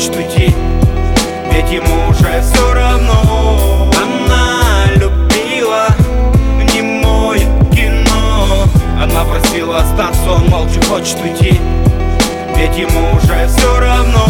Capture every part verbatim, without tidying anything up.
хочет уйти, ведь ему уже все равно. Она любила немое кино, она просила остаться, он молча хочет уйти, ведь ему уже все равно.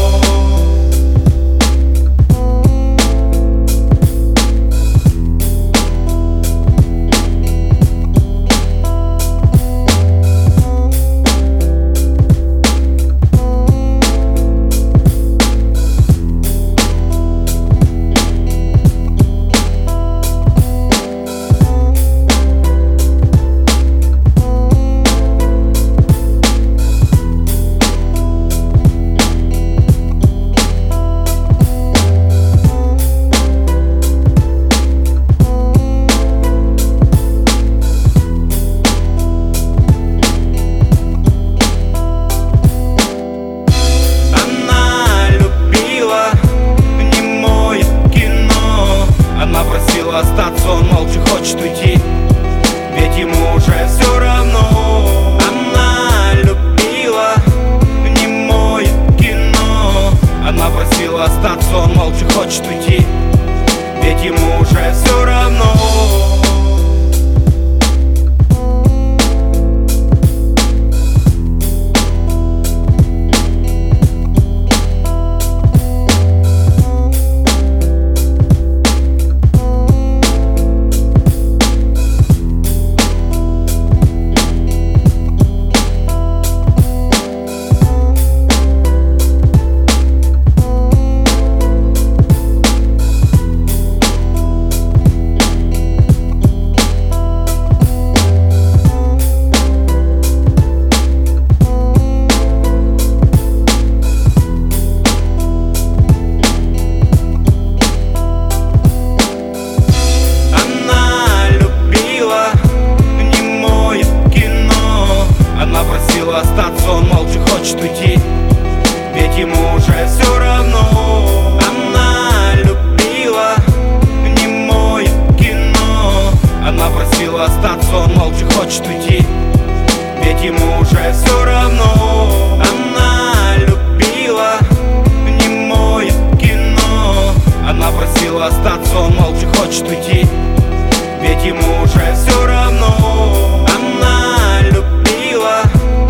Остаться, он молча хочет уйти, ведь ему уже все равно. Она любила немое кино, она просила остаться, он молча хочет уйти, ведь ему уже все равно. Остаться, он молча хочет уйти, ведь ему уже все равно. Она любила немое кино, она просила остаться, он молча хочет уйти, ведь ему уже все равно. Она любила немое кино, она просила остаться, он молча хочет уйти, ведь ему уже все равно. Она любила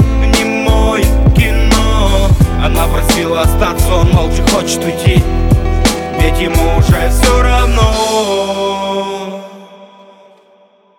Она просила остаться, он молча хочет уйти, ведь ему уже все равно.